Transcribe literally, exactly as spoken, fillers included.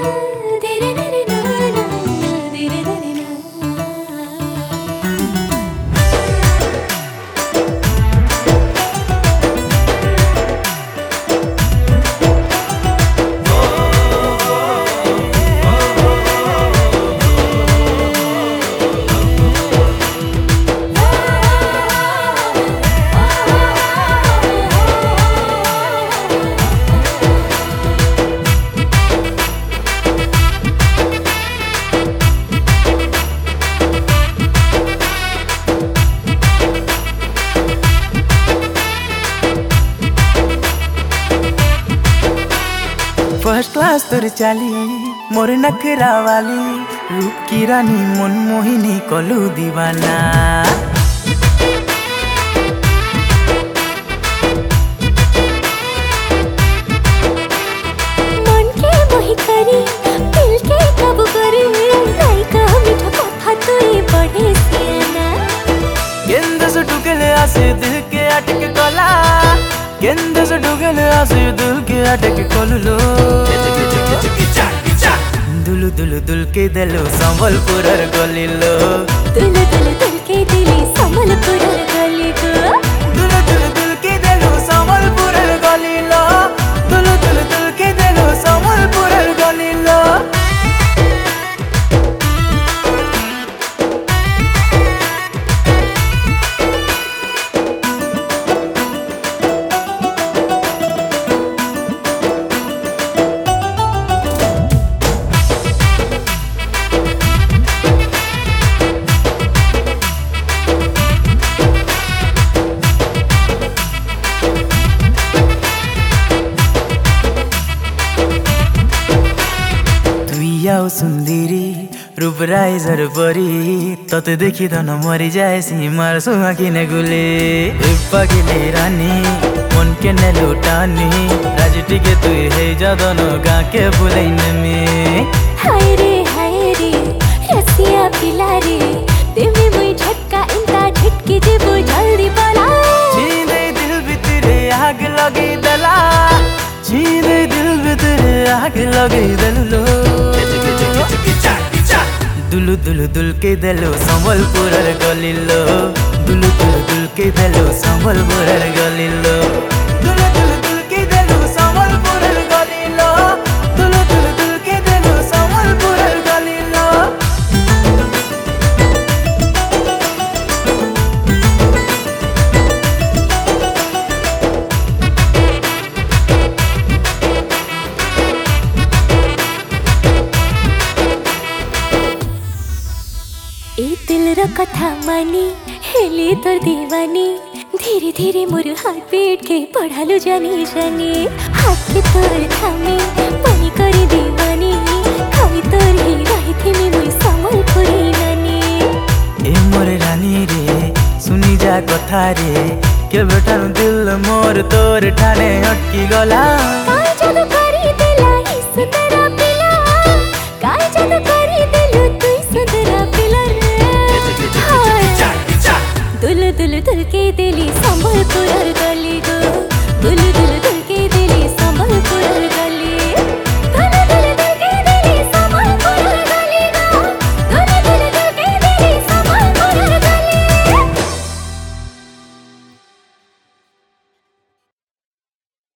First class तोर चाली मोर नखरा वाली रूप की रानी मन मोहिनी कलू दीवाना। मन के मोहि करी दिल के काबू करे लाइका मीठा कथा तो ये बड़े सियाना। गेंद से डुगले आसे दिल के अटक गला गेंद से डुगले आसे दिल के अटक कलुलो दुलु दुलु दुल के दिलो संबलपुर गलिलो दुलु दुलु दुल के दिली संबलपुर गलिलो दुलु दुलु दुल के दिलो संबलपुर गलिलो दुलु दुलु दुल के दिलो संबलपुर गलिलो। याओ सुंदरी रूपराई जरपरी तते देखी त न मरी जाए सीमार सुहा किने गुले पगिले रानी मन के ने लुटानी राजटी के तू है जदन गा के बुलैन में। हाय रे हाय रे रसिया पिला रे देवे मुई झटका इंता झटके जे वो जल्दी बोला छीने दिल भितरे आग लगी दला छीने दिल भितरे आग लगी दलो दुलु दुलु दुल के दिलो संबलपुर गलिलो दुलु दुलु दुल के दिलो संबलपुर गलिलो दुलु दुलु दुल के दिलो संबलपुर गलिलो दुलु दुलु दुल के दिलो संबलपुर गलिलो। ए दिल रो कथा मानी हेले तोर दीवानी धीरे धीरे मोर हाथ पेट के पढ़ालू जानी जानी हाथ के तोर थामी पानी करी दीवानी खाई तोर ही रही थी मैं मुई संबलपुरी नानी। ए मोर रानी रे सुनी जा कथा रे के बेटा दिल मोर तोर ठाने अटकी गला